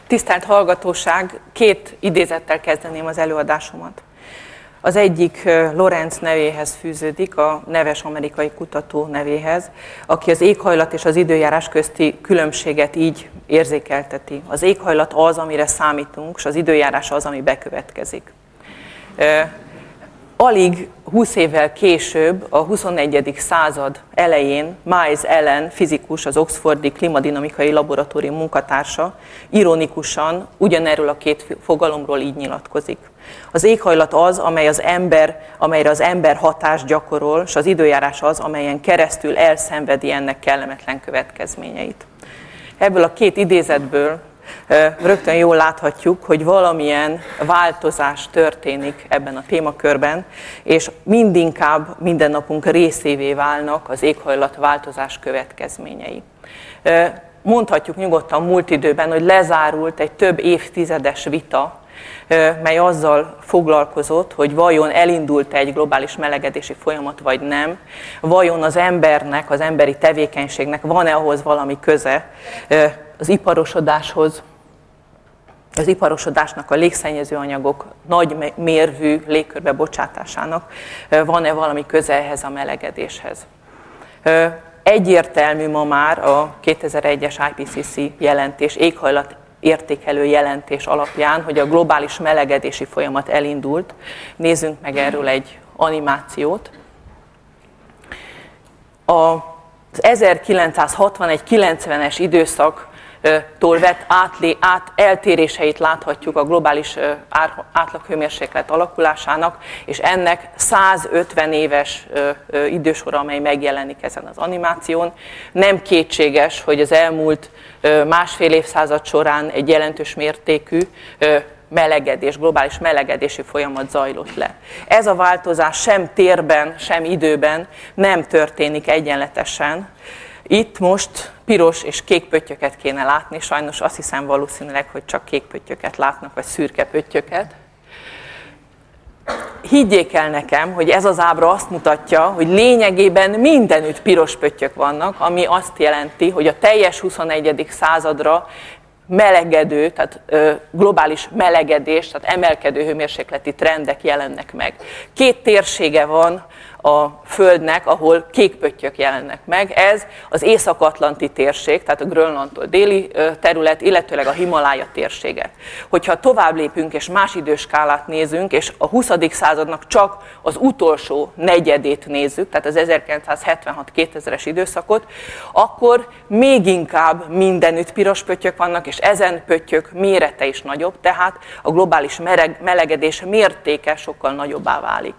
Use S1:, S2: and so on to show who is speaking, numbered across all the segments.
S1: Tisztelt hallgatóság, 2 idézettel kezdeném az előadásomat. Az egyik Lorenz nevéhez fűződik, a neves amerikai kutató nevéhez, aki az éghajlat és az időjárás közti különbséget így érzékelteti. Az éghajlat az, amire számítunk, és az időjárás az, ami bekövetkezik. Alig 20 évvel később, a 21. század elején Miles Allen fizikus, az Oxfordi Klimadinamikai Laboratórium munkatársa ironikusan ugyanerről a 2 fogalomról így nyilatkozik. Az éghajlat az, amelyre az ember hatást gyakorol, és az időjárás az, amelyen keresztül elszenvedi ennek kellemetlen következményeit. Ebből a 2 idézetből rögtön jól láthatjuk, hogy valamilyen változás történik ebben a témakörben, és mindinkább mindennapunk részévé válnak az éghajlatváltozás következményei. Mondhatjuk nyugodtan múlt időben, hogy lezárult egy több évtizedes vita, mely azzal foglalkozott, hogy vajon elindult egy globális melegedési folyamat, vagy nem, vajon az embernek, az emberi tevékenységnek van-e ahhoz valami köze, az iparosodáshoz, az iparosodásnak, a légszennyező anyagok nagy mérvű légkörbe bocsátásának van-e valami köze ehhez a melegedéshez. Egyértelmű ma már a 2001-es IPCC jelentés, éghajlat értékelő jelentés alapján, hogy a globális melegedési folyamat elindult. Nézzünk meg erről egy animációt. Az 1961-90-es időszaktól vett eltéréseit láthatjuk a globális átlaghőmérséklet alakulásának, és ennek 150 éves idősora, amely megjelenik ezen az animáción. Nem kétséges, hogy az elmúlt másfél évszázad során egy jelentős mértékű melegedés, globális melegedési folyamat zajlott le. Ez a változás sem térben, sem időben nem történik egyenletesen. Itt most piros és kék pöttyöket kéne látni, sajnos azt hiszem valószínűleg, hogy csak kék pöttyöket látnak, vagy szürke pöttyöket. Higgyék el nekem, hogy ez az ábra azt mutatja, hogy lényegében mindenütt piros pöttyök vannak, ami azt jelenti, hogy a teljes 21. századra melegedő, tehát globális melegedés, tehát emelkedő hőmérsékleti trendek jelennek meg. 2 térsége van a Földnek, ahol kék pöttyök jelennek meg. Ez az Észak-Atlanti térség, tehát a Grönlandtól déli terület, illetőleg a Himalája térsége. Hogyha tovább lépünk és más időskálát nézünk, és a 20. századnak csak az utolsó negyedét nézzük, tehát az 1976-2000-es időszakot, akkor még inkább mindenütt piros pöttyök vannak, és ezen pöttyök mérete is nagyobb, tehát a globális melegedés mértéke sokkal nagyobbá válik.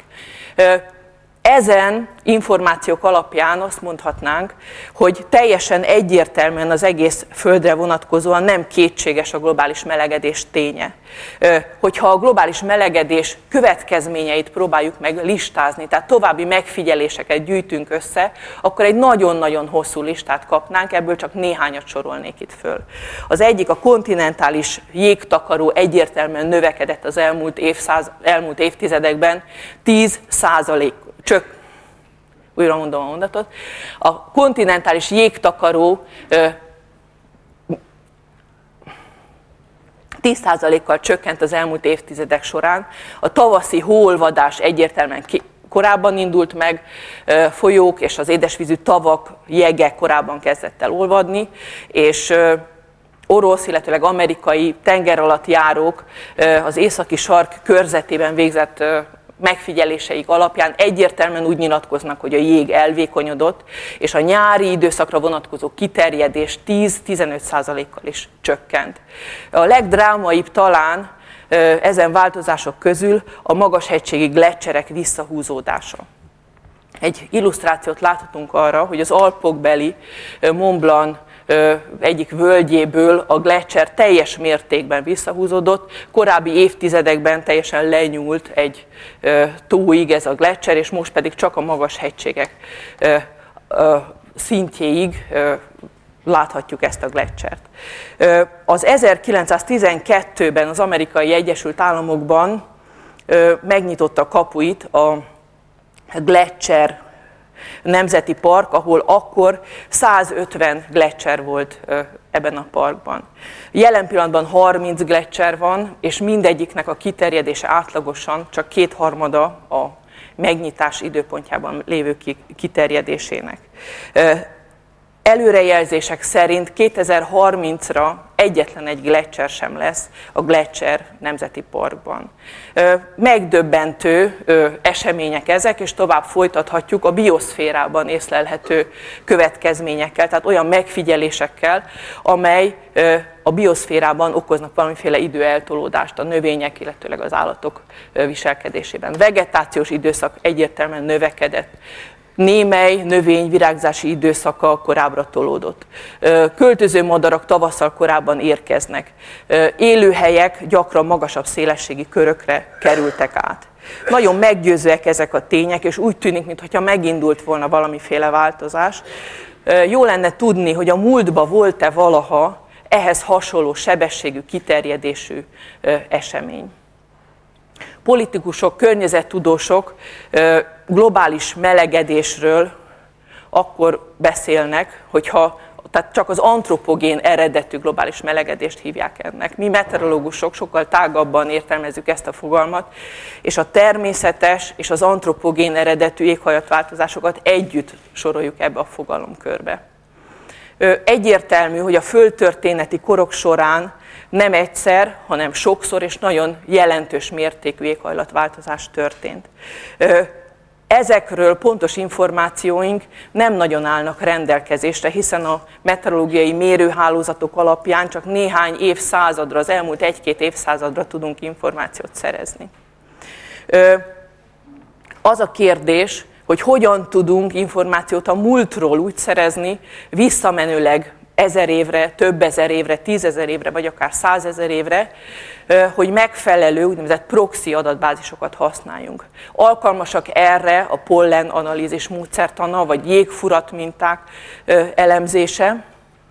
S1: Ezen információk alapján azt mondhatnánk, hogy teljesen egyértelműen az egész Földre vonatkozóan nem kétséges a globális melegedés ténye. Hogyha a globális melegedés következményeit próbáljuk meg listázni, tehát további megfigyeléseket gyűjtünk össze, akkor egy nagyon-nagyon hosszú listát kapnánk, ebből csak néhányat sorolnék itt föl. Az egyik, a kontinentális jégtakaró egyértelműen növekedett az elmúlt évtizedekben 10%. Újra mondom a mondatot. A kontinentális jégtakaró 10%-kal csökkent az elmúlt évtizedek során. A tavaszi hóolvadás egyértelműen korábban indult meg, folyók és az édesvízű tavak jege korábban kezdett el olvadni, és orosz, illetőleg amerikai tengeralattjárók az északi sark körzetében végzett megfigyeléseik alapján egyértelműen úgy nyilatkoznak, hogy a jég elvékonyodott, és a nyári időszakra vonatkozó kiterjedés 10-15%-kal is csökkent. A legdrámaibb talán ezen változások közül a magashegységi gleccserek visszahúzódása. Egy illusztrációt láthatunk arra, hogy az Alpokbeli Mont Blanc egyik völgyéből a gleccser teljes mértékben visszahúzódott, korábbi évtizedekben teljesen lenyúlt egy tóig ez a gleccser, és most pedig csak a magas hegységek szintjéig láthatjuk ezt a gletschert. Az 1912-ben az Amerikai Egyesült Államokban megnyitotta kapuit a gleccser nemzeti park, ahol akkor 150 gleccser volt ebben a parkban. Jelen pillanatban 30 gleccser van, és mindegyiknek a kiterjedése átlagosan csak 2/3 a megnyitás időpontjában lévő kiterjedésének. Előrejelzések szerint 2030-ra egyetlen egy gleccser sem lesz a Gletscher Nemzeti Parkban. Megdöbbentő események ezek, és tovább folytathatjuk a bioszférában észlelhető következményekkel, tehát olyan megfigyelésekkel, amely a bioszférában okoznak valamiféle időeltolódást a növények, illetőleg az állatok viselkedésében. Vegetációs időszak egyértelműen növekedett. Némely növény virágzási időszaka korábbra tolódott. Költöző madarak tavasszal korábban érkeznek. Élőhelyek gyakran magasabb szélességi körökre kerültek át. Nagyon meggyőzőek ezek a tények, és úgy tűnik, mintha megindult volna valamiféle változás. Jó lenne tudni, hogy a múltban volt-e valaha ehhez hasonló sebességű, kiterjedésű esemény. Politikusok, környezettudósok globális melegedésről akkor beszélnek, tehát csak az antropogén eredetű globális melegedést hívják ennek. Mi meteorológusok sokkal tágabban értelmezzük ezt a fogalmat, és a természetes és az antropogén eredetű éghajlatváltozásokat együtt soroljuk ebbe a fogalomkörbe. Egyértelmű, hogy a földtörténeti korok során nem egyszer, hanem sokszor és nagyon jelentős mértékű éghajlatváltozás történt. Ezekről pontos információink nem nagyon állnak rendelkezésre, hiszen a meteorológiai mérőhálózatok alapján csak néhány évszázadra, az elmúlt 1-2 évszázadra tudunk információt szerezni. Az a kérdés, hogy hogyan tudunk információt a múltról úgy szerezni, visszamenőleg 1000 évre, több ezer évre, 10 000 évre, vagy akár 100 000 évre, hogy megfelelő úgynevezett proxy adatbázisokat használjunk. Alkalmasak erre a pollen analízis módszertana, vagy jégfurat minták elemzése.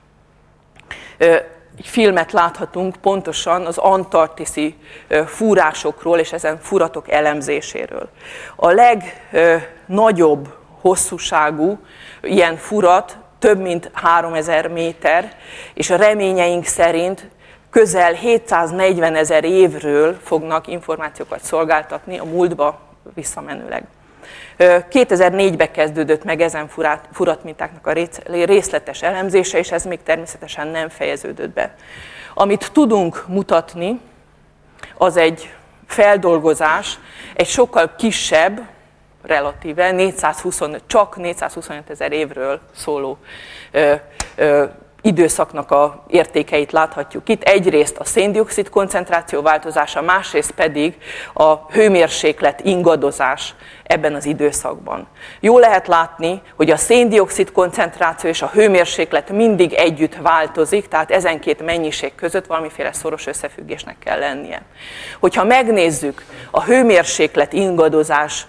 S1: Egy filmet láthatunk pontosan az antarktiszi fúrásokról és ezen furatok elemzéséről. A legnagyobb hosszúságú ilyen furat több mint 3000 méter, és a reményeink szerint közel 740 000 évről fognak információkat szolgáltatni a múltba visszamenőleg. 2004-ben kezdődött meg ezen furatmintáknak a részletes elemzése, és ez még természetesen nem fejeződött be. Amit tudunk mutatni, az egy feldolgozás, egy sokkal kisebb, relatíve csak 425 000 évről szóló időszaknak a értékeit láthatjuk itt. Egyrészt a szén-dioxid koncentráció változása, másrészt pedig a hőmérséklet ingadozás ebben az időszakban. Jól lehet látni, hogy a szén-dioxid koncentráció és a hőmérséklet mindig együtt változik, tehát ezen két mennyiség között valamiféle szoros összefüggésnek kell lennie. Hogyha megnézzük a hőmérséklet ingadozás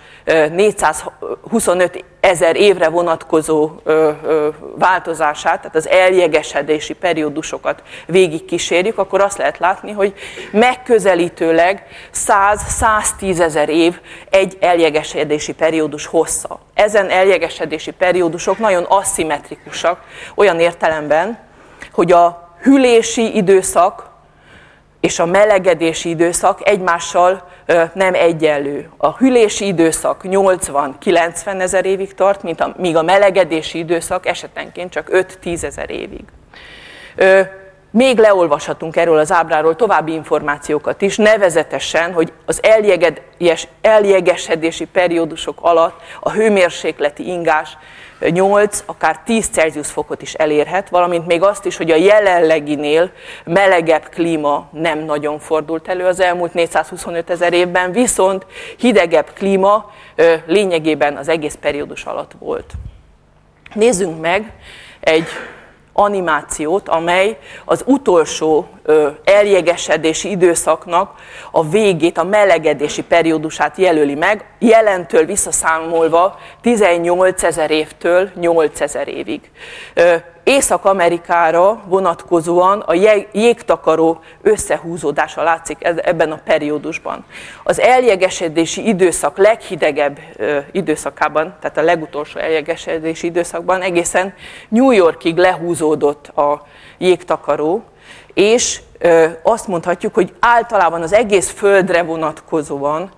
S1: 425 000 évre vonatkozó változását, tehát az eljegesedési periódusokat végig kísérjük, akkor azt lehet látni, hogy megközelítőleg 100-110 000 év egy eljegesedési periódus hossza. Ezen eljegesedési periódusok nagyon aszimmetrikusak, olyan értelemben, hogy a hűlési időszak és a melegedési időszak egymással nem egyenlő. A hűlési időszak 80-90 000 évig tart, míg a melegedési időszak esetenként csak 5-10 000 évig. Még leolvashatunk erről az ábráról további információkat is, nevezetesen, hogy az eljegesedési periódusok alatt a hőmérsékleti ingás 8, akár 10 Celsius fokot is elérhet, valamint még azt is, hogy a jelenleginél melegebb klíma nem nagyon fordult elő az elmúlt 425 000 évben, viszont hidegebb klíma lényegében az egész periódus alatt volt. Nézzünk meg egy animációt, amely az utolsó eljegesedési időszaknak a végét, a melegedési periódusát jelöli meg, jelentől visszaszámolva 18 000 évtől 8 000 évig. Észak-Amerikára vonatkozóan a jégtakaró összehúzódása látszik ebben a periódusban. Az eljegesedési időszak leghidegebb időszakában, tehát a legutolsó eljegesedési időszakban egészen New Yorkig lehúzódott a jégtakaró, és azt mondhatjuk, hogy általában az egész Földre vonatkozóan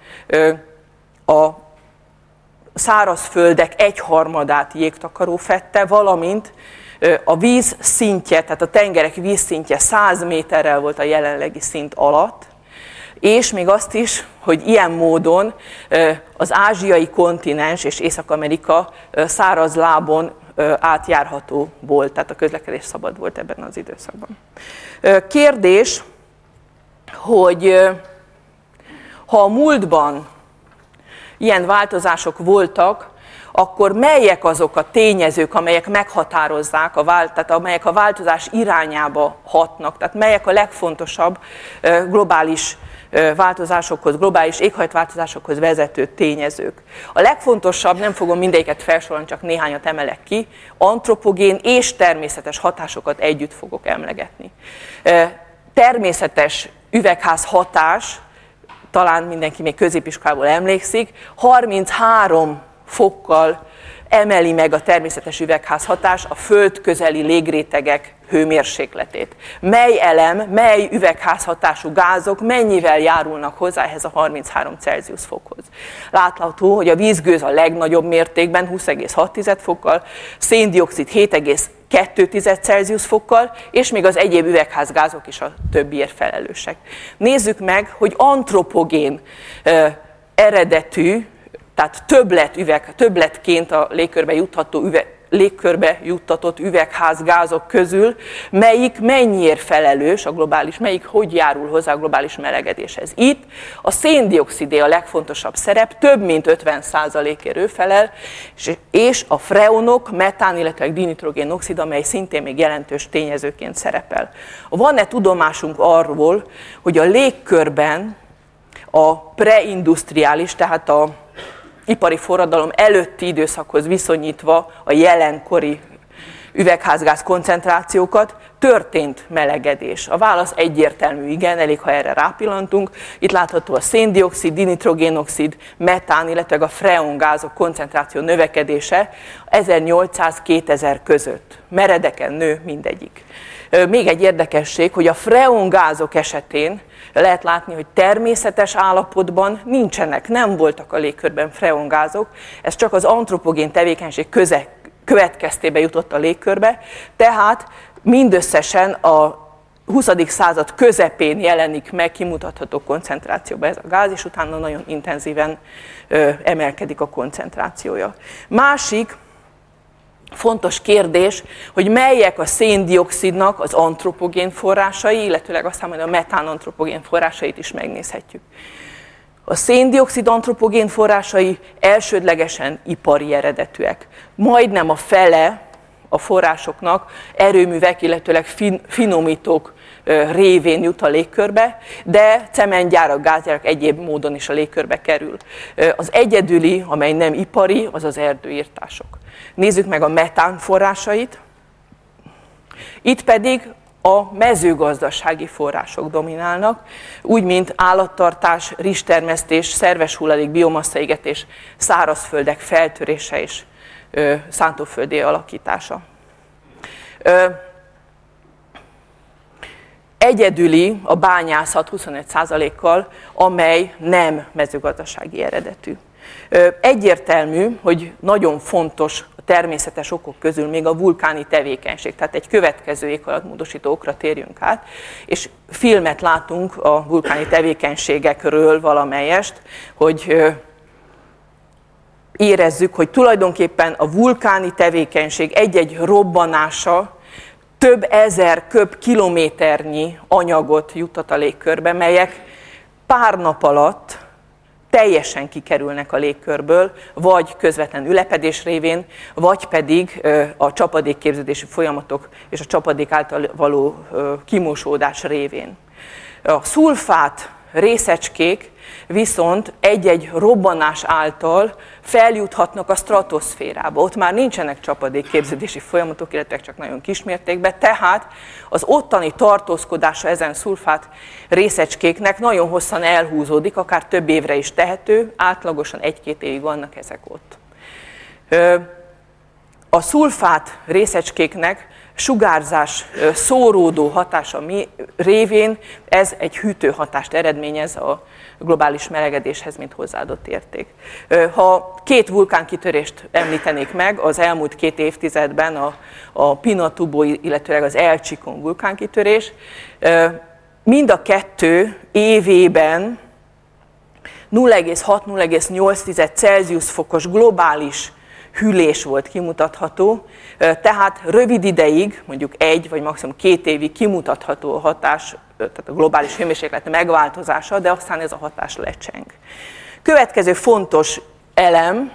S1: a szárazföldek 1/3 jégtakaró fedte, valamint a víz szintje, tehát a tengerek vízszintje 100 méterrel volt a jelenlegi szint alatt, és még azt is, hogy ilyen módon az ázsiai kontinens és Észak-Amerika száraz lábon átjárható volt, tehát a közlekedés szabad volt ebben az időszakban. Kérdés, hogy ha a múltban ilyen változások voltak, akkor melyek azok a tényezők, amelyek meghatározzák, tehát amelyek a változás irányába hatnak, tehát melyek a legfontosabb globális változásokhoz, globális éghajlatváltozásokhoz vezető tényezők. A legfontosabb, nem fogom mindegyiket felsorolni, csak néhányat emelek ki, antropogén és természetes hatásokat együtt fogok emlegetni. Természetes üvegház hatás, talán mindenki még középiskolából emlékszik, 33 fokkal emeli meg a természetes üvegházhatás a föld közeli légrétegek hőmérsékletét. Mely elem, mely üvegházhatású gázok mennyivel járulnak hozzá ehhez a 33 Celsius fokhoz. Látható, hogy a vízgőz a legnagyobb mértékben 20,6 fokkal, széndioxid 7,2 Celsius fokkal, és még az egyéb üvegházgázok is a többiért felelősek. Nézzük meg, hogy antropogén eredetű, tehát többletként a légkörbe juttatott üvegházgázok közül, melyik mennyiért felelős a globális, melyik hogy járul hozzá a globális melegedéshez. Itt a széndioxidé a legfontosabb szerep, több mint 50%-ért ő felel, és a freonok, metán, illetve dinitrogén-oxid, amely szintén még jelentős tényezőként szerepel. Van-e tudomásunk arról, hogy a légkörben a preindustriális, tehát a ipari forradalom előtti időszakhoz viszonyítva a jelenkori üvegházgáz koncentrációkat történt melegedés? A válasz egyértelmű igen, elég ha erre rápillantunk. Itt látható a széndioxid, dinitrogénoxid, metán, illetve a freongázok koncentráció növekedése 1800-2000 között. Meredeken nő mindegyik. Még egy érdekesség, hogy a freongázok esetén lehet látni, hogy természetes állapotban nincsenek, nem voltak a légkörben freongázok, ez csak az antropogén tevékenység következtében jutott a légkörbe, tehát mindösszesen a 20. század közepén jelenik meg kimutatható koncentrációba ez a gáz, és utána nagyon intenzíven emelkedik a koncentrációja. Másik fontos kérdés, hogy melyek a széndioxidnak az antropogén forrásai, illetőleg aztán majd a metán antropogén forrásait is megnézhetjük. A széndioxid antropogén forrásai elsődlegesen ipari eredetűek. Majdnem a fele a forrásoknak erőművek, illetőleg finomítók révén jut a légkörbe, de cementgyárak, gázgyárak egyéb módon is a légkörbe kerül. Az egyedüli, amely nem ipari, az az erdőirtások. Nézzük meg a metán forrásait. Itt pedig a mezőgazdasági források dominálnak, úgy, mint állattartás, rizstermesztés, szerves hulladék, biomasszaégetés, szárazföldek feltörése és szántóföldé alakítása. Egyedüli a bányászat 25%-kal, amely nem mezőgazdasági eredetű. Egyértelmű, hogy nagyon fontos a természetes okok közül még a vulkáni tevékenység, tehát egy következő éghajlatmódosító okra térjünk át, és filmet látunk a vulkáni tevékenységekről valamelyest, hogy érezzük, hogy tulajdonképpen a vulkáni tevékenység egy-egy robbanása több ezer köbkilométernyi anyagot juttat a légkörbe, melyek pár nap alatt teljesen kikerülnek a légkörből, vagy közvetlen ülepedés révén, vagy pedig a csapadékképződési folyamatok és a csapadék által való kimosódás révén. A szulfát részecskék viszont egy-egy robbanás által feljuthatnak a stratoszférába. Ott már nincsenek csapadékképződési folyamatok, illetve csak nagyon kismértékben, tehát az ottani tartózkodása ezen szulfát részecskéknek nagyon hosszan elhúzódik, akár több évre is tehető, átlagosan 1-2 évig vannak ezek ott. A szulfát részecskéknek sugárzás szóródó hatása révén ez egy hűtőhatást eredményez a globális melegedéshez, mint hozzáadott érték. Ha 2 vulkánkitörést említenék meg, az elmúlt 2 évtizedben a Pinatubo, illetőleg az El Chicón vulkánkitörés, mind a 2 évében 0,6-0,8 Celsius fokos globális hűlés volt kimutatható, tehát rövid ideig, mondjuk 1 vagy maximum 2 évig kimutatható a hatás, tehát a globális hőmérséklet megváltozása, de aztán ez a hatás lecseng. Következő fontos elem,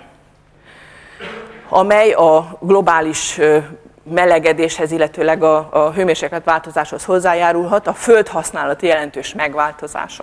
S1: amely a globális melegedéshez, illetőleg a hőmérséklet változáshoz hozzájárulhat, a földhasználat jelentős megváltozása.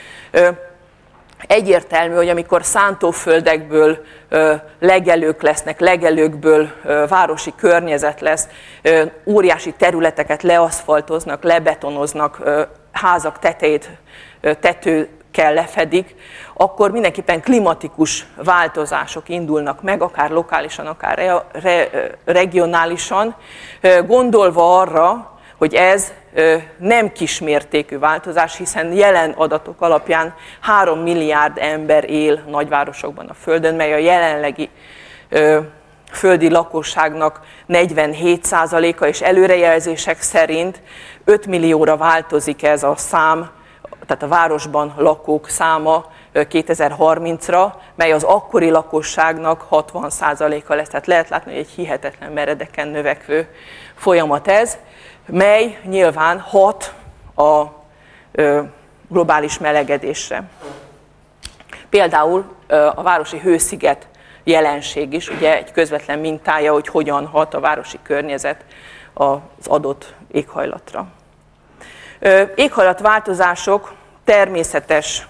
S1: Egyértelmű, hogy amikor szántóföldekből legelők lesznek, legelőkből városi környezet lesz, óriási területeket leaszfaltoznak, lebetonoznak, házak tetejét tetőkkel lefedik, akkor mindenképpen klimatikus változások indulnak meg, akár lokálisan, akár regionálisan, gondolva arra, hogy ez nem kismértékű változás, hiszen jelen adatok alapján 3 milliárd ember él nagyvárosokban a Földön, mely a jelenlegi földi lakosságnak 47%-a, és előrejelzések szerint 5 millióra változik ez a szám, tehát a városban lakók száma 2030-ra, mely az akkori lakosságnak 60%-a lesz. Tehát lehet látni, hogy egy hihetetlen meredeken növekvő folyamat ez, mely nyilván hat a globális melegedésre. Például a városi hősziget jelenség is ugye egy közvetlen mintája, hogy hogyan hat a városi környezet az adott éghajlatra. Éghajlatváltozások természetes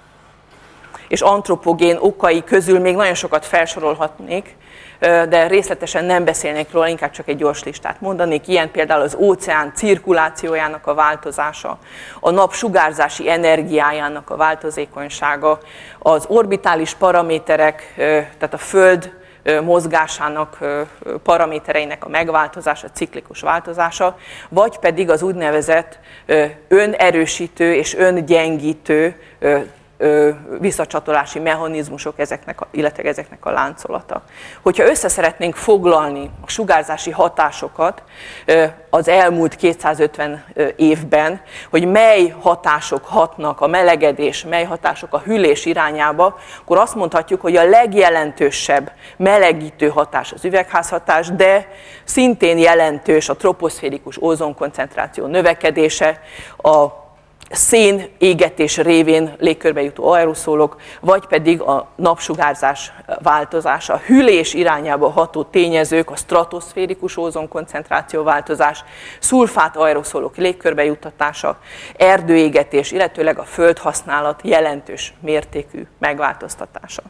S1: és antropogén okai közül még nagyon sokat felsorolhatnék, de részletesen nem beszélnék róla, inkább csak egy gyors listát mondanék. Ilyen például az óceán cirkulációjának a változása, a nap sugárzási energiájának a változékonysága, az orbitális paraméterek, tehát a Föld mozgásának paramétereinek a megváltozása, ciklikus változása, vagy pedig az úgynevezett önerősítő és öngyengítő visszacsatolási mechanizmusok, illetve ezeknek a láncolata. Hogyha össze szeretnénk foglalni a sugárzási hatásokat az elmúlt 250 évben, hogy mely hatások hatnak a melegedés, mely hatások a hűlés irányába, akkor azt mondhatjuk, hogy a legjelentősebb melegítő hatás az üvegházhatás, de szintén jelentős a troposzférikus ózonkoncentráció növekedése, a szén égetés révén légkörbe jutó aeroszolok, vagy pedig a napsugárzás változása. A hűlés irányába ható tényezők, a stratoszférikus ózonkoncentráció változás, szulfát aeroszolok légkörbe juttatása, erdőégetés, illetőleg a földhasználat jelentős mértékű megváltoztatása.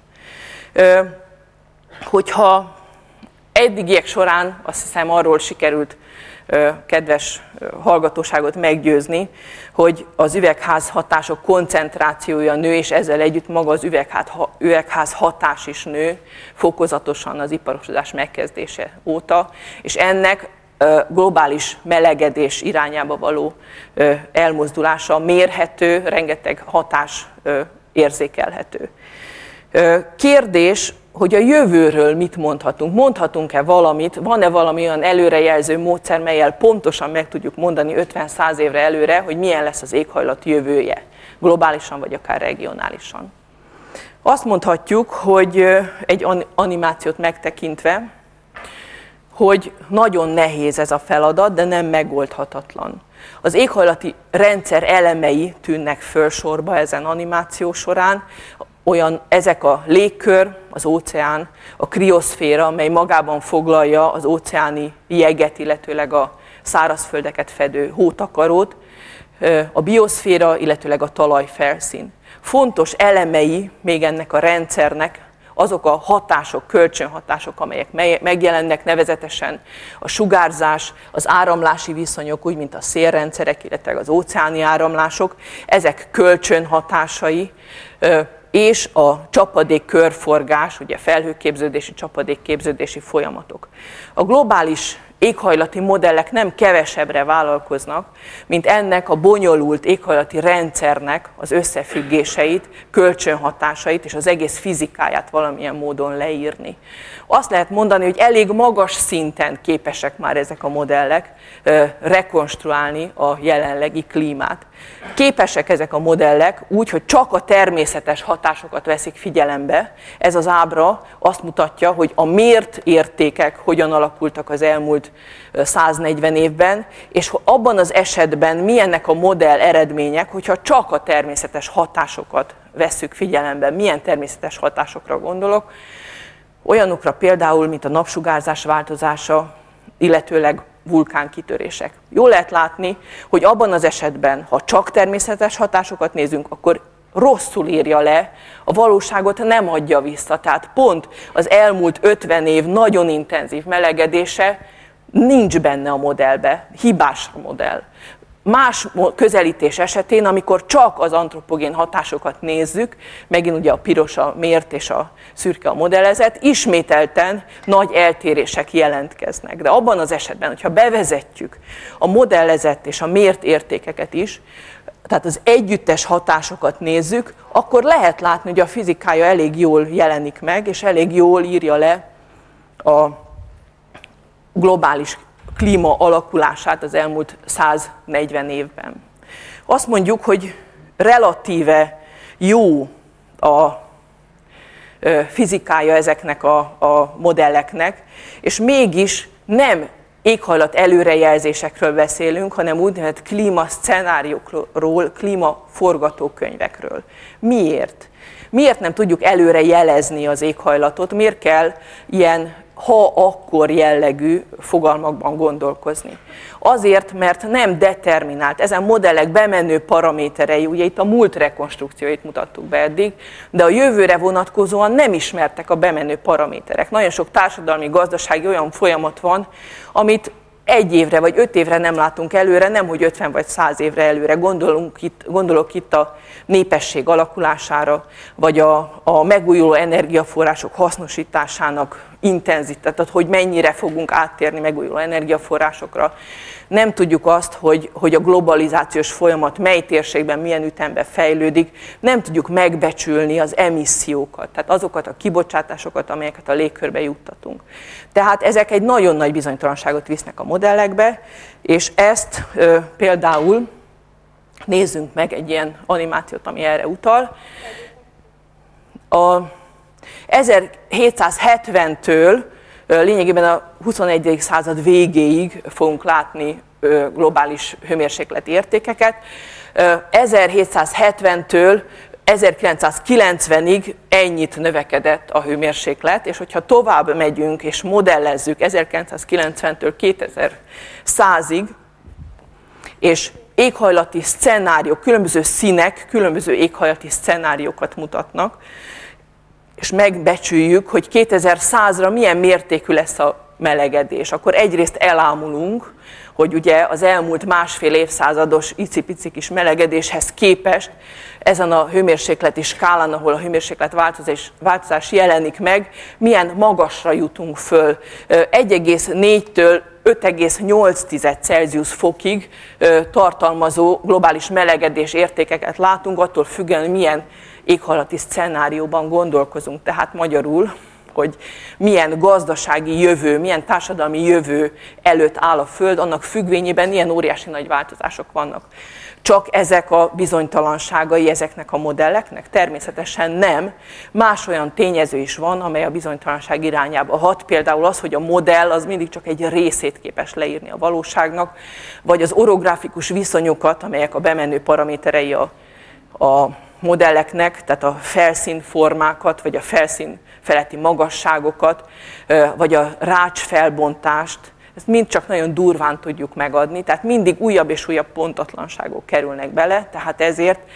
S1: Hogyha eddigiek során azt hiszem arról sikerült kedves hallgatóságot meggyőzni, hogy az üvegházhatások koncentrációja nő, és ezzel együtt maga az üvegházhatás is nő fokozatosan az iparosodás megkezdése óta, és ennek globális melegedés irányába való elmozdulása mérhető, rengeteg hatás érzékelhető. Kérdés, hogy a jövőről mit mondhatunk? Mondhatunk-e valamit? Van-e valami olyan előrejelző módszer, mellyel pontosan meg tudjuk mondani 50-100 évre előre, hogy milyen lesz az éghajlat jövője, globálisan vagy akár regionálisan? Azt mondhatjuk, hogy egy animációt megtekintve, hogy nagyon nehéz ez a feladat, de nem megoldhatatlan. Az éghajlati rendszer elemei tűnnek föl sorba ezen animáció során, ezek a légkör, az óceán, a krioszféra, amely magában foglalja az óceáni jeget, illetőleg a szárazföldeket fedő hótakarót, a bioszféra, illetőleg a talajfelszín. fontos elemei még ennek a rendszernek azok a hatások, kölcsönhatások, amelyek megjelennek, nevezetesen a sugárzás, az áramlási viszonyok, úgy mint a szélrendszerek, illetve az óceáni áramlások, ezek kölcsönhatásai, és a csapadék-körforgás, ugye felhőképződési, csapadékképződési folyamatok. A globális éghajlati modellek nem kevesebbre vállalkoznak, mint ennek a bonyolult éghajlati rendszernek az összefüggéseit, kölcsönhatásait és az egész fizikáját valamilyen módon leírni. Azt lehet mondani, hogy elég magas szinten képesek már ezek a modellek rekonstruálni a jelenlegi klímát. Képesek ezek a modellek úgy, hogy csak a természetes hatásokat veszik figyelembe. Ez az ábra azt mutatja, hogy a mért értékek hogyan alakultak az elmúlt 140 évben, és abban az esetben milyennek a modell eredmények, hogyha csak a természetes hatásokat vesszük figyelembe. Milyen természetes hatásokra gondolok? Olyanokra például, mint a napsugárzás változása, illetőleg vulkánkitörések. Jól lehet látni, hogy abban az esetben, ha csak természetes hatásokat nézünk, akkor rosszul írja le, a valóságot nem adja vissza. Tehát pont az elmúlt 50 év nagyon intenzív melegedése nincs benne a modellbe, hibás a modell. Más közelítés esetén, amikor csak az antropogén hatásokat nézzük, megint ugye a piros a mért és a szürke a modellezet, ismételten nagy eltérések jelentkeznek. De abban az esetben, hogyha bevezetjük a modellezett és a mért értékeket is, tehát az együttes hatásokat nézzük, akkor lehet látni, hogy a fizikája elég jól jelenik meg, és elég jól írja le a globális klíma alakulását az elmúlt 140 évben. Azt mondjuk, hogy relatíve jó a fizikája ezeknek a modelleknek, és mégis nem éghajlat előrejelzésekről beszélünk, hanem úgynevezett klímaszcenáriókról, klímaforgatókönyvekről. Miért? Miért nem tudjuk előre jelezni az éghajlatot? Miért kell ilyen ha-akkor jellegű fogalmakban gondolkozni? Azért, mert nem determinált. Ezen modellek bemenő paraméterei, ugye itt a múlt rekonstrukcióit mutattuk be eddig, de a jövőre vonatkozóan nem ismertek a bemenő paraméterek. Nagyon sok társadalmi, gazdasági olyan folyamat van, amit 1 évre vagy 5 évre nem látunk előre, nemhogy 50 vagy 100 évre előre. Gondolok itt a népesség alakulására, vagy a megújuló energiaforrások hasznosításának intenzitása, tehát hogy mennyire fogunk áttérni megújuló energiaforrásokra. Nem tudjuk azt, hogy a globalizációs folyamat mely térségben milyen ütemben fejlődik, nem tudjuk megbecsülni az emissziókat, tehát azokat a kibocsátásokat, amelyeket a légkörbe juttatunk. Tehát ezek egy nagyon nagy bizonytalanságot visznek a modellekbe, és ezt például nézzünk meg egy ilyen animációt, ami erre utal. A 1770-től lényegében a 21. század végéig fogunk látni globális hőmérsékleti értékeket. 1770-től 1990-ig ennyit növekedett a hőmérséklet, és hogyha tovább megyünk és modellezzük 1990-től 2100-ig, és éghajlati szcenáriók, különböző színek, különböző éghajlati szcenáriókat mutatnak, és megbecsüljük, hogy 2100-ra milyen mértékű lesz a melegedés, akkor egyrészt elámulunk, hogy ugye az elmúlt másfél évszázados icipici kis melegedéshez képest ezen a hőmérsékleti skálán, ahol a hőmérséklet változás jelenik meg, milyen magasra jutunk föl. 1,4-től 5,8 Celsius fokig tartalmazó globális melegedés értékeket látunk, attól függően, hogy milyen éghajlati szcenárióban gondolkozunk. Tehát magyarul, hogy milyen gazdasági jövő, milyen társadalmi jövő előtt áll a Föld, annak függvényében ilyen óriási nagy változások vannak. Csak ezek a bizonytalanságai ezeknek a modelleknek? Természetesen nem. Más olyan tényező is van, amely a bizonytalanság irányába hat. Például az, hogy a modell az mindig csak egy részét képes leírni a valóságnak, vagy az orográfikus viszonyokat, amelyek a bemenő paraméterei a modelleknek, tehát a felszínformákat, vagy a felszín feletti magasságokat, vagy a rács felbontást, ezt mind csak nagyon durván tudjuk megadni, tehát mindig újabb és újabb pontatlanságok kerülnek bele, tehát ezért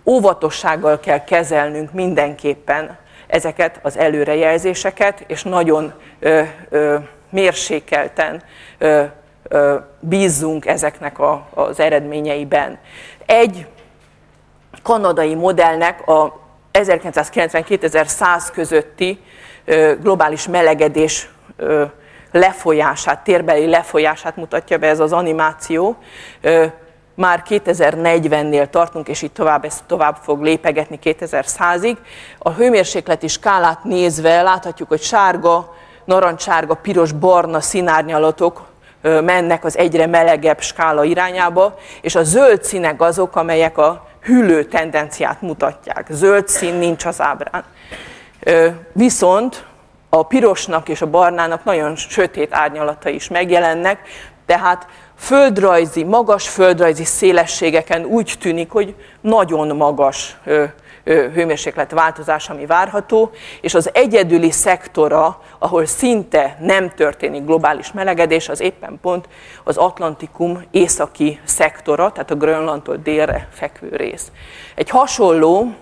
S1: óvatossággal kell kezelnünk mindenképpen ezeket az előrejelzéseket, és nagyon mérsékelten bízzunk ezeknek az eredményeiben. Egy kanadai modellnek a 1990-2100 közötti globális melegedés lefolyását, térbeli lefolyását mutatja be ez az animáció. Már 2040-nél tartunk, és így tovább fog lépegetni 2100-ig. A hőmérsékleti skálát nézve láthatjuk, hogy sárga, narancssárga, piros, barna színárnyalatok mennek az egyre melegebb skála irányába, és a zöld színek azok, amelyek a hűlő tendenciát mutatják. Zöld szín nincs az ábrán. Viszont a pirosnak és a barnának nagyon sötét árnyalatai is megjelennek, tehát magas földrajzi szélességeken úgy tűnik, hogy nagyon magas hőmérséklet változás, ami várható, és az egyedüli szektora, ahol szinte nem történik globális melegedés, az éppen pont az Atlantikum északi szektora, tehát a Grönlandtól délre fekvő rész. Egy hasonló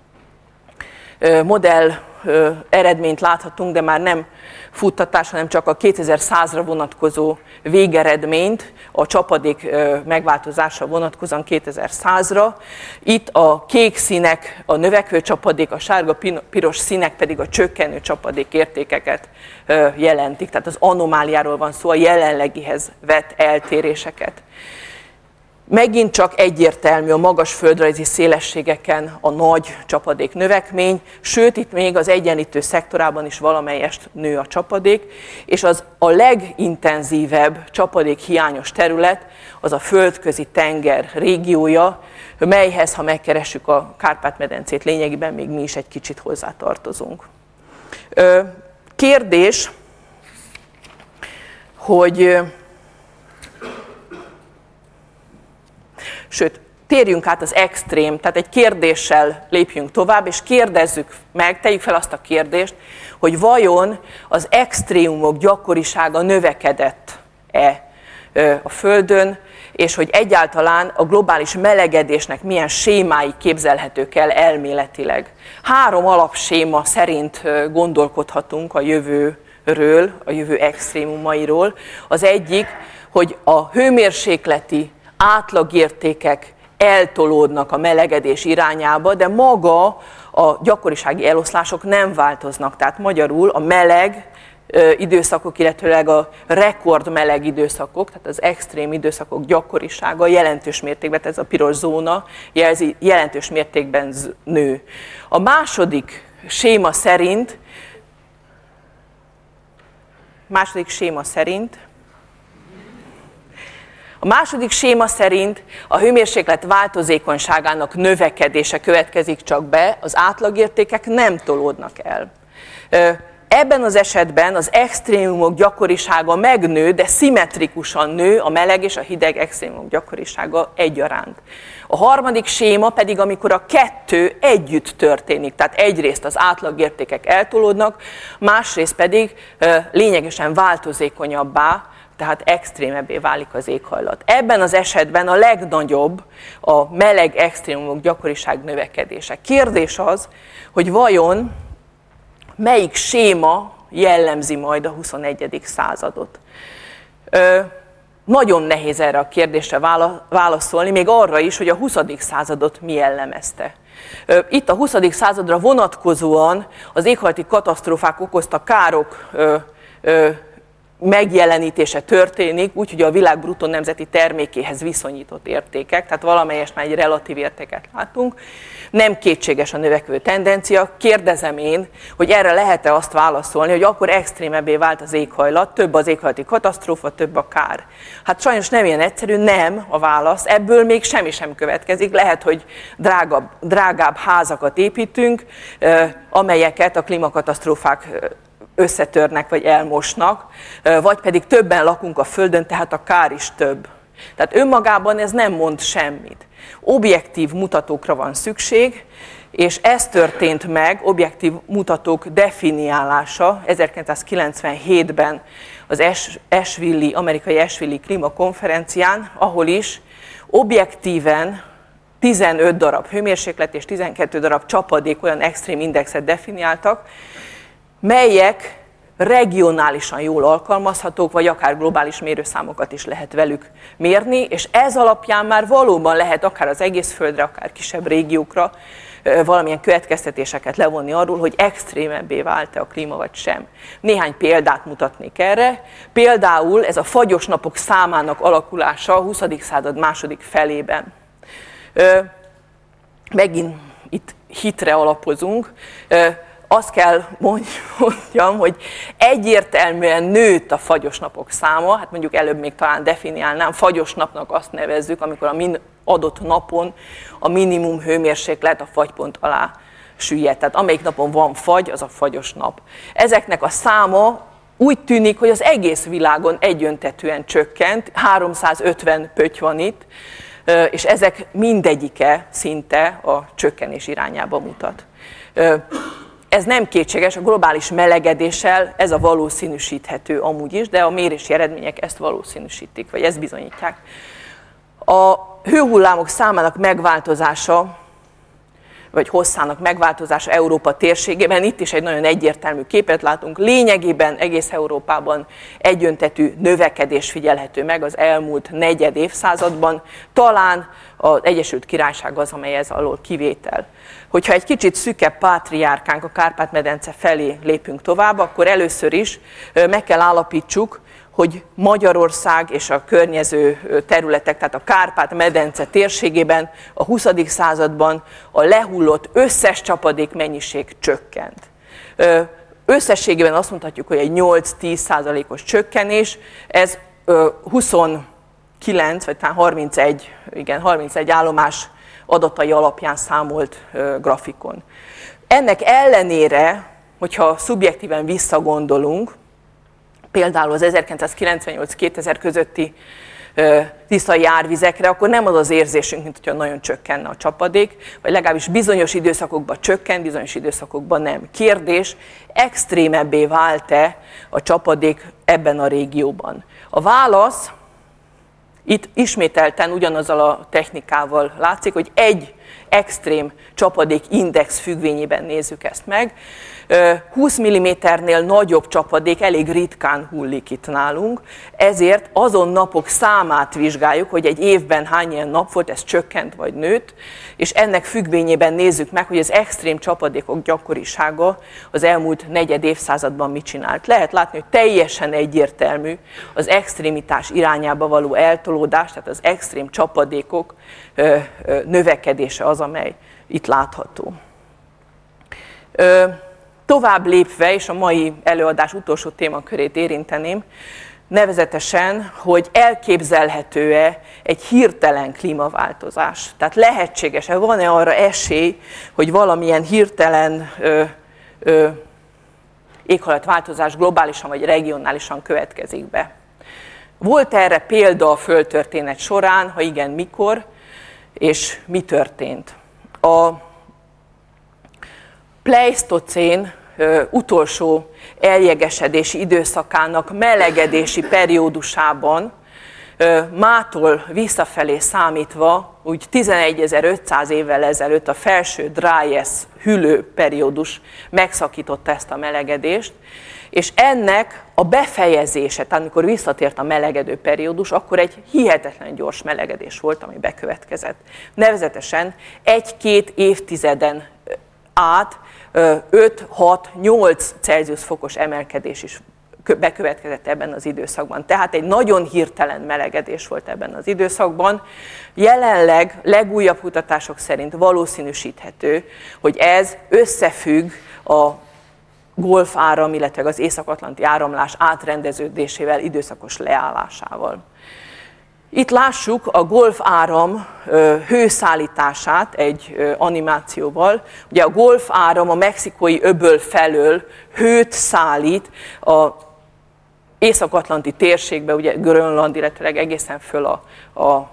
S1: modell eredményt láthatunk, de már nem futtatás, hanem csak a 2100-ra vonatkozó végeredményt, a csapadék megváltozása vonatkozóan 2100-ra. Itt a kék színek a növekvő csapadék, a sárga-piros színek pedig a csökkenő csapadék értékeket jelentik. Tehát az anomáliáról van szó, a jelenlegihez vett eltéréseket. Megint csak egyértelmű a magas földrajzi szélességeken a nagy csapadék növekmény, sőt itt még az egyenlítő szektorában is valamelyest nő a csapadék, és a legintenzívebb csapadék hiányos terület az a földközi tenger régiója, melyhez, ha megkeressük a Kárpát-medencét, lényegében még mi is egy kicsit hozzátartozunk. Kérdés, hogy sőt, térjünk át az extrém, tehát egy kérdéssel lépjünk tovább, és kérdezzük meg, tegyük fel azt a kérdést, hogy vajon az extrémumok gyakorisága növekedett-e a Földön, és hogy egyáltalán a globális melegedésnek milyen sémái képzelhetők el elméletileg. 3 alapséma szerint gondolkodhatunk a jövőről, a jövő extrémumairól. Az egyik, hogy a hőmérsékleti átlagértékek eltolódnak a melegedés irányába, de maga a gyakorisági eloszlások nem változnak. Tehát magyarul a meleg időszakok, illetőleg a rekordmeleg időszakok, tehát az extrém időszakok gyakorisága jelentős mértékben, ez a piros zóna jelzi, jelentős mértékben nő. A második séma szerint a hőmérséklet változékonyságának növekedése következik csak be, az átlagértékek nem tolódnak el. Ebben az esetben az extrémumok gyakorisága megnő, de szimmetrikusan nő a meleg és a hideg extrémumok gyakorisága egyaránt. A harmadik séma pedig, amikor a kettő együtt történik, tehát egyrészt az átlagértékek eltolódnak, másrészt pedig lényegesen változékonyabbá, tehát extrémebbé válik az éghajlat. Ebben az esetben a legnagyobb a meleg extrémumok gyakoriság növekedése. Kérdés az, hogy vajon melyik séma jellemzi majd a 21. századot. Nagyon nehéz erre a kérdésre válaszolni, még arra is, hogy a 20. századot mi jellemezte. Itt a 20. századra vonatkozóan az éghajlati katasztrófák okozta károk megjelenítése történik, úgyhogy a világ bruttó nemzeti termékéhez viszonyított értékek, tehát valamelyest már egy relatív értéket látunk. Nem kétséges a növekvő tendencia. Kérdezem én, hogy erre lehet-e azt válaszolni, hogy akkor extrémebbé vált az éghajlat, több az éghajlati katasztrófa, több a kár. Hát sajnos nem ilyen egyszerű, nem a válasz, ebből még semmi sem következik. Lehet, hogy drágább házakat építünk, amelyeket a klímakatasztrófák összetörnek vagy elmosnak, vagy pedig többen lakunk a Földön, tehát a kár is több. Tehát önmagában ez nem mond semmit. Objektív mutatókra van szükség, és ez történt meg, objektív mutatók definiálása 1997-ben az amerikai Asheville-i klímakonferencián, ahol is objektíven 15 darab hőmérséklet és 12 darab csapadék olyan extrém indexet definiáltak, melyek regionálisan jól alkalmazhatók, vagy akár globális mérőszámokat is lehet velük mérni, és ez alapján már valóban lehet akár az egész Földre, akár kisebb régiókra valamilyen következtetéseket levonni arról, hogy extrémebbé vált-e a klíma, vagy sem. Néhány példát mutatnék erre. Például ez a fagyos napok számának alakulása a 20. század második felében. Megint itt hitre alapozunk. Azt kell mondjam, hogy egyértelműen nőtt a fagyos napok száma, hát mondjuk előbb még talán definiálnám, fagyos napnak azt nevezzük, amikor a adott napon a minimum hőmérséklet a fagypont alá süllyed. Tehát amelyik napon van fagy, az a fagyos nap. Ezeknek a száma úgy tűnik, hogy az egész világon egyöntetűen csökkent, 350 pötty van itt, és ezek mindegyike szinte a csökkenés irányába mutat. Ez nem kétséges, a globális melegedéssel ez a valószínűsíthető amúgy is, de a mérési eredmények ezt valószínűsítik, vagy ezt bizonyítják. A hőhullámok számának megváltozása, vagy hosszának megváltozása Európa térségében, itt is egy nagyon egyértelmű képet látunk. Lényegében egész Európában egyöntetű növekedés figyelhető meg az elmúlt negyed évszázadban. Talán az Egyesült Királyság az, amely ez alól kivétel. Hogyha egy kicsit szűkebb pátriárkánk a Kárpát-medence felé lépünk tovább, akkor először is meg kell állapítsuk, hogy Magyarország és a környező területek, tehát a Kárpát-medence térségében a 20. században a lehullott összes csapadék mennyiség csökkent. Összességében azt mondhatjuk, hogy egy 8-10%-os csökkenés, ez 29 vagy talán 31 állomás adatai alapján számolt grafikon. Ennek ellenére, hogyha szubjektíven visszagondolunk, például az 1998-2000 közötti tisztai árvizekre, akkor nem az az érzésünk, mint hogyha nagyon csökkenne a csapadék, vagy legalábbis bizonyos időszakokban csökken, bizonyos időszakokban nem. Kérdés, extrémebbé vált-e a csapadék ebben a régióban? A válasz itt ismételten ugyanazzal a technikával látszik, hogy egy extrém csapadék index függvényében nézzük ezt meg. 20 mm-nél nagyobb csapadék elég ritkán hullik itt nálunk, ezért azon napok számát vizsgáljuk, hogy egy évben hány ilyen nap volt, ez csökkent vagy nőtt, és ennek függvényében nézzük meg, hogy az extrém csapadékok gyakorisága az elmúlt negyed évszázadban mit csinált. Lehet látni, hogy teljesen egyértelmű az extrémitás irányába való eltolódás, tehát az extrém csapadékok növekedése az, amely itt látható. Tovább lépve, és a mai előadás utolsó témakörét érinteném, nevezetesen, hogy elképzelhető-e egy hirtelen klímaváltozás. Tehát lehetséges-e, van-e arra esély, hogy valamilyen hirtelen éghajlatváltozás globálisan vagy regionálisan következik be. Volt erre példa a földtörténet során, ha igen, mikor, és mi történt? A pleisztocén utolsó eljegesedési időszakának melegedési periódusában, mától visszafelé számítva, úgy 11.500 évvel ezelőtt a felső Dryas hűlő periódus megszakította ezt a melegedést, és ennek a befejezése, tehát amikor visszatért a melegedő periódus, akkor egy hihetetlen gyors melegedés volt, ami bekövetkezett. Nevezetesen 1-2 évtizeden át 5-6-8 Celsius fokos emelkedés is bekövetkezett ebben az időszakban. Tehát egy nagyon hirtelen melegedés volt ebben az időszakban. Jelenleg legújabb kutatások szerint valószínűsíthető, hogy ez összefügg a Golf áram, illetve az Észak-Atlanti áramlás átrendeződésével, időszakos leállásával. Itt lássuk a Golf áram hőszállítását egy animációval. Ugye a Golf áram a mexikói öböl felől hőt szállít a Észak-Atlanti térségbe, ugye Grönland, illetve egészen föl a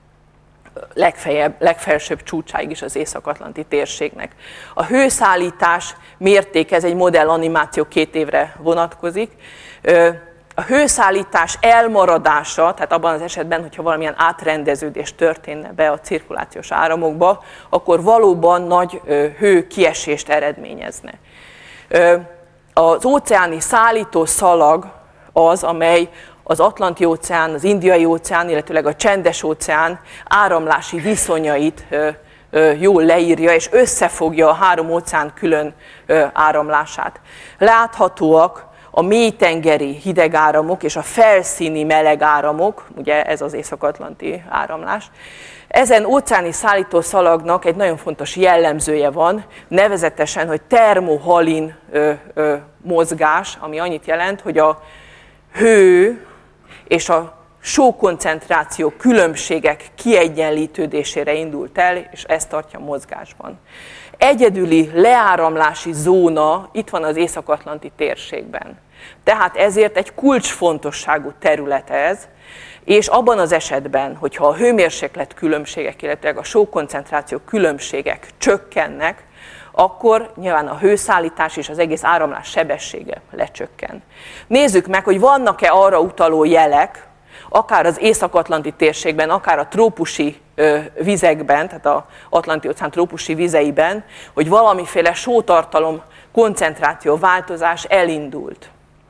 S1: legfelsőbb csúcsáig is az Észak-Atlanti térségnek. A hőszállítás mértéke, ez egy modell animáció, 2 évre vonatkozik. A hőszállítás elmaradása, tehát abban az esetben, hogyha valamilyen átrendeződés történne be a cirkulációs áramokba, akkor valóban nagy hőkiesést eredményezne. Az óceáni szállítószalag az, amely az Atlanti-óceán, az Indiai-óceán, illetőleg a Csendes-óceán áramlási viszonyait jól leírja, és összefogja a három óceán külön áramlását. Láthatóak a mélytengeri hidegáramok és a felszíni melegáramok, ugye ez az észak-atlanti áramlás. Ezen óceáni szállítószalagnak egy nagyon fontos jellemzője van, nevezetesen, hogy termohalin mozgás, ami annyit jelent, hogy a hő és a sókoncentráció különbségek kiegyenlítődésére indult el, és ezt tartja mozgásban. Egyedüli leáramlási zóna itt van az észak-atlanti térségben. Tehát ezért egy kulcsfontosságú terület ez, és abban az esetben, hogyha a hőmérséklet különbségek, illetve a sókoncentráció különbségek csökkennek, akkor nyilván a hőszállítás és az egész áramlás sebessége lecsökken. Nézzük meg, hogy vannak-e arra utaló jelek, akár az észak-atlanti térségben, akár a trópusi vizekben, tehát az Atlanti-óceán trópusi vizeiben, hogy valamiféle sótartalom koncentráció változás elindult.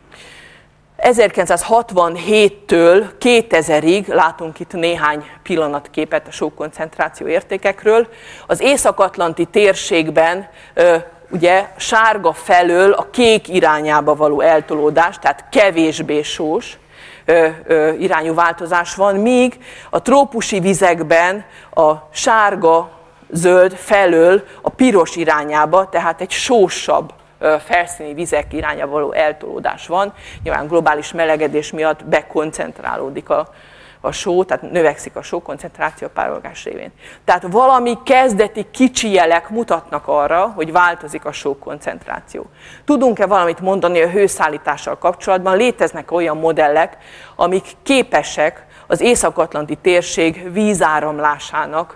S1: 1967-től 2000-ig látunk itt néhány pillanatképet a sókoncentráció értékekről. Az észak-atlanti térségben ugye sárga felől a kék irányába való eltolódás, tehát kevésbé sós irányú változás van, míg a trópusi vizekben a sárga-zöld felől a piros irányába, tehát egy sósabb felszíni vizek irányába való eltolódás van. Nyilván globális melegedés miatt bekoncentrálódik a só, tehát növekszik a sókoncentráció a párolgás révén. Tehát valami kezdeti kicsi jelek mutatnak arra, hogy változik a sókoncentráció. Tudunk-e valamit mondani a hőszállítással kapcsolatban? Léteznek olyan modellek, amik képesek az észak-atlanti térség vízáramlásának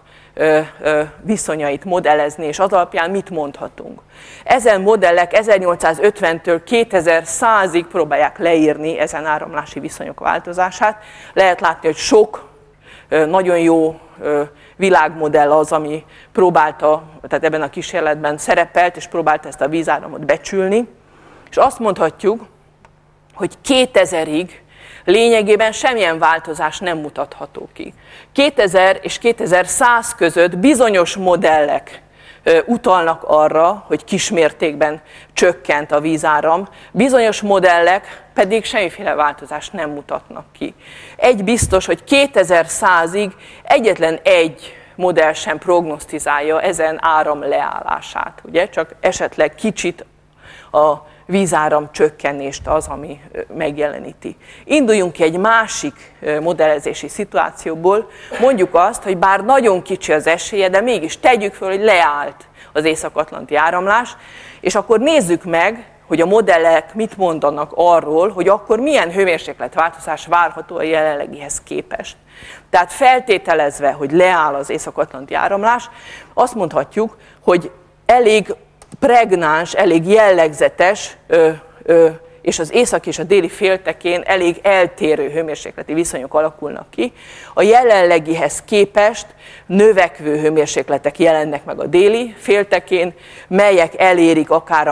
S1: viszonyait modellezni, és az alapján mit mondhatunk. Ezen modellek 1850-től 2100-ig próbálják leírni ezen áramlási viszonyok változását. Lehet látni, hogy sok nagyon jó világmodell az, ami próbálta, tehát ebben a kísérletben szerepelt, és próbálta ezt a vízáramot becsülni. És azt mondhatjuk, hogy 2000-ig lényegében semmilyen változás nem mutatható ki. 2000 és 2100 között bizonyos modellek utalnak arra, hogy kismértékben csökkent a vízáram, bizonyos modellek pedig semmiféle változást nem mutatnak ki. Egy biztos, hogy 2100-ig egyetlen egy modell sem prognosztizálja ezen áram leállását. Ugye? Csak esetleg kicsit a vízáram csökkenést az, ami megjeleníti. Induljunk ki egy másik modellezési szituációból, mondjuk azt, hogy bár nagyon kicsi az esélye, de mégis tegyük fel, hogy leállt az észak-atlanti áramlás, és akkor nézzük meg, hogy a modellek mit mondanak arról, hogy akkor milyen hőmérsékletváltozás várható a jelenlegihez képest. Tehát feltételezve, hogy leáll az észak-atlanti áramlás, azt mondhatjuk, hogy elég pregnáns, elég jellegzetes, és az északi és a déli féltekén elég eltérő hőmérsékleti viszonyok alakulnak ki. A jelenlegihez képest növekvő hőmérsékletek jelennek meg a déli féltekén, melyek elérik akár a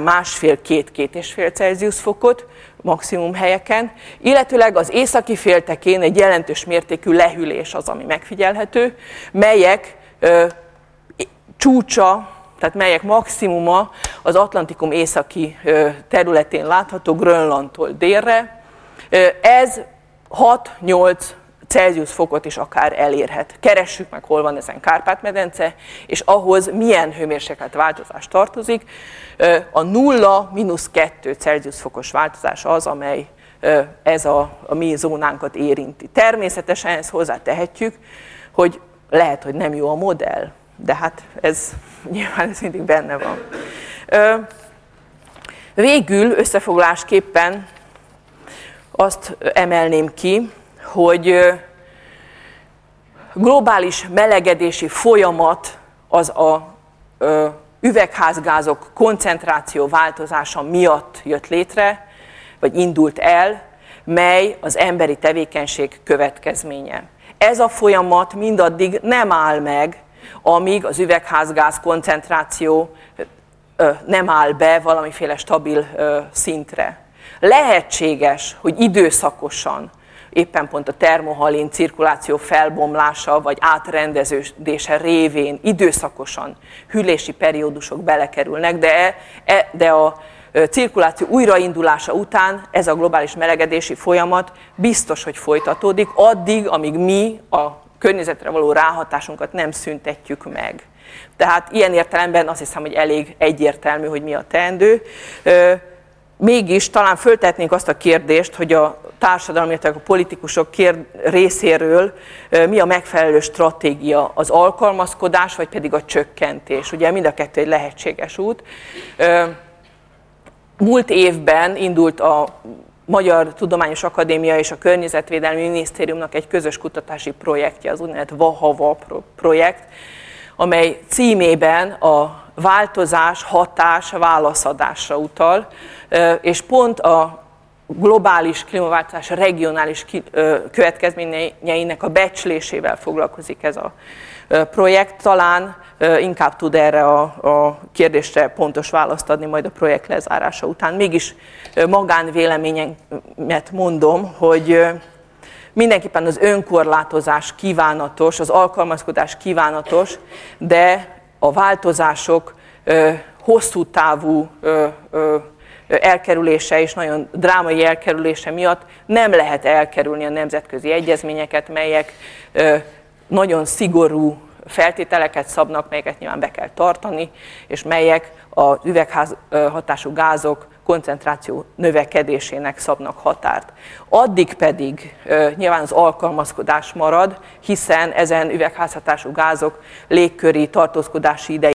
S1: 1,5-2,5 Celsius fokot maximum helyeken, illetőleg az északi féltekén egy jelentős mértékű lehűlés az, ami megfigyelhető, melyek csúcsa, tehát melyek maximuma az Atlantikum északi területén látható, Grönlandtól délre. Ez 6-8 Celsius fokot is akár elérhet. Keressük meg, hol van ezen Kárpát-medence, és ahhoz milyen hőmérsékletváltozás tartozik. A 0-2 Celsius fokos változás az, amely ez a mi zónánkat érinti. Természetesen ezt hozzátehetjük, hogy lehet, hogy nem jó a modell, de hát nyilván ez mindig benne van. Végül összefoglalásképpen azt emelném ki, hogy globális melegedési folyamat az a üvegházgázok koncentráció változása miatt jött létre, vagy indult el, mely az emberi tevékenység következménye. Ez a folyamat mindaddig nem áll meg, amíg az üvegházgáz koncentráció nem áll be valamiféle stabil szintre. Lehetséges, hogy időszakosan, éppen pont a termohalin cirkuláció felbomlása vagy átrendeződése révén időszakosan hűlési periódusok belekerülnek, de a cirkuláció újraindulása után ez a globális melegedési folyamat biztos, hogy folytatódik, addig, amíg mi a környezetre való ráhatásunkat nem szüntetjük meg. Tehát ilyen értelemben azt hiszem, hogy elég egyértelmű, hogy mi a teendő. Mégis talán föltehetnénk azt a kérdést, hogy a társadalom, illetve a politikusok részéről mi a megfelelő stratégia, az alkalmazkodás, vagy pedig a csökkentés. Ugye mind a kettő egy lehetséges út. Múlt évben indult a Magyar Tudományos Akadémia és a Környezetvédelmi Minisztériumnak egy közös kutatási projektje, az úgynevezett VAHAVA projekt, amely címében a változás, hatás, válaszadásra utal, és pont a globális klímaváltozás regionális következményeinek a becslésével foglalkozik ez a projekt. Talán inkább tud erre a kérdésre pontos választ adni majd a projekt lezárása után. Mégis magánvéleményemet mondom, hogy mindenképpen az önkorlátozás kívánatos, az alkalmazkodás kívánatos, de a változások hosszú távú elkerülése és nagyon drámai elkerülése miatt nem lehet elkerülni a nemzetközi egyezményeket, melyek nagyon szigorú feltételeket szabnak, melyeket nyilván be kell tartani, és melyek az üvegházhatású gázok koncentráció növekedésének szabnak határt. Addig pedig nyilván az alkalmazkodás marad, hiszen ezen üvegházhatású gázok légköri tartózkodási ideje